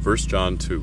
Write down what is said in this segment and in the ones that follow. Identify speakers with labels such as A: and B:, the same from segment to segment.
A: 1 John 2.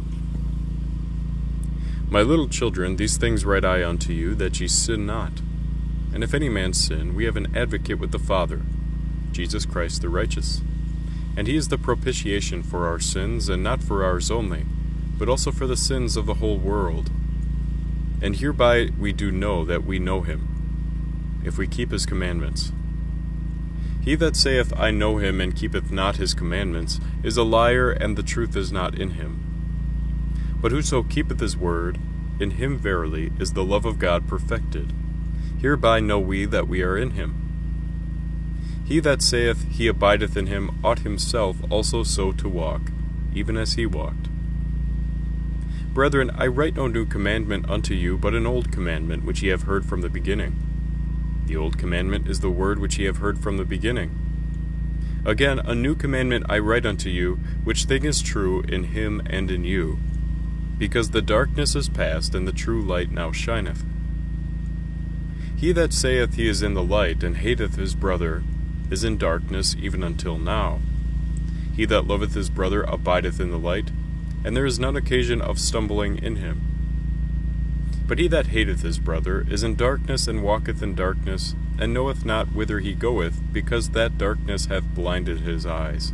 A: My little children, these things write I unto you, that ye sin not. And if any man sin, we have an advocate with the Father, Jesus Christ the righteous. And he is the propitiation for our sins, and not for ours only, but also for the sins of the whole world. And hereby we do know that we know him, if we keep his commandments. He that saith, I know him, and keepeth not his commandments, is a liar, and the truth is not in him. But whoso keepeth his word, in him verily is the love of God perfected. Hereby know we that we are in him. He that saith he abideth in him ought himself also so to walk, even as he walked. Brethren, I write no new commandment unto you, but an old commandment which ye have heard from the beginning. The old commandment is the word which ye have heard from the beginning. Again, a new commandment I write unto you, which thing is true in him and in you, because the darkness is past, and the true light now shineth. He that saith he is in the light, and hateth his brother, is in darkness even until now. He that loveth his brother abideth in the light, and there is none occasion of stumbling in him. But he that hateth his brother is in darkness, and walketh in darkness, and knoweth not whither he goeth, because that darkness hath blinded his eyes.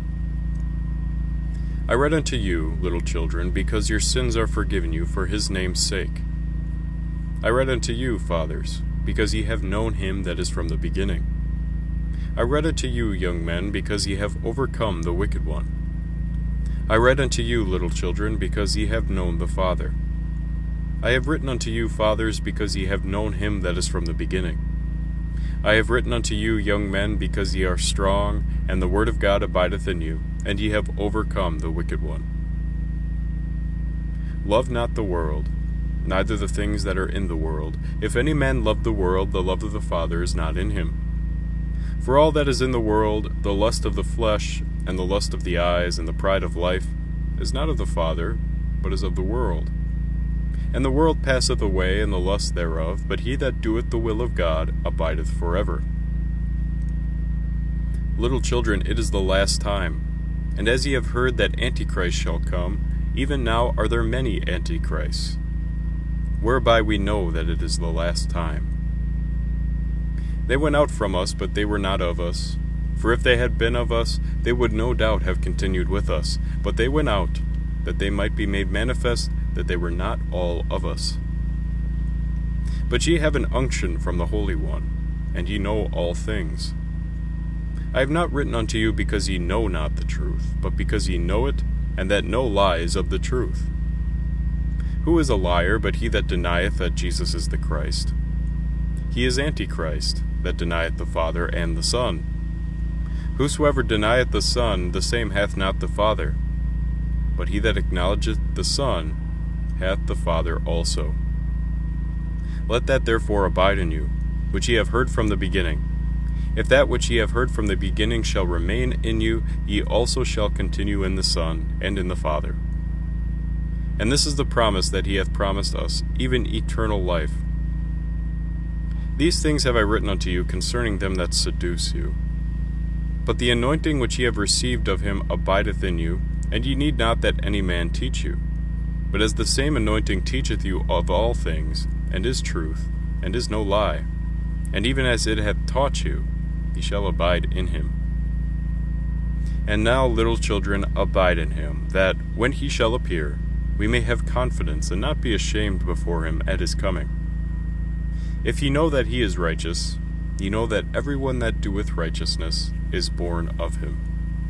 A: I write unto you, little children, because your sins are forgiven you for his name's sake. I write unto you, fathers, because ye have known him that is from the beginning. I write unto you, young men, because ye have overcome the wicked one. I write unto you, little children, because ye have known the Father. I have written unto you, fathers, because ye have known him that is from the beginning. I have written unto you, young men, because ye are strong, and the word of God abideth in you, and ye have overcome the wicked one. Love not the world, neither the things that are in the world. If any man love the world, the love of the Father is not in him. For all that is in the world, the lust of the flesh, and the lust of the eyes, and the pride of life, is not of the Father, but is of the world. And the world passeth away, and the lust thereof, but he that doeth the will of God abideth forever. Little children, it is the last time. And as ye have heard that Antichrist shall come, even now are there many Antichrists, whereby we know that it is the last time. They went out from us, but they were not of us. For if they had been of us, they would no doubt have continued with us. But they went out, that they might be made manifest that they were not all of us. But ye have an unction from the Holy One, and ye know all things. I have not written unto you because ye know not the truth, but because ye know it, and that no lie is of the truth. Who is a liar but he that denieth that Jesus is the Christ? He is Antichrist, that denieth the Father and the Son. Whosoever denieth the Son, the same hath not the Father. But he that acknowledgeth the Son hath the Father also. Let that therefore abide in you, which ye have heard from the beginning. If that which ye have heard from the beginning shall remain in you, ye also shall continue in the Son and in the Father. And this is the promise that he hath promised us, even eternal life. These things have I written unto you concerning them that seduce you. But the anointing which ye have received of him abideth in you, and ye need not that any man teach you. But as the same anointing teacheth you of all things, and is truth, and is no lie, and even as it hath taught you, ye shall abide in him. And now, little children, abide in him, that, when he shall appear, we may have confidence, and not be ashamed before him at his coming. If ye know that he is righteous, ye know that every one that doeth righteousness is born of him.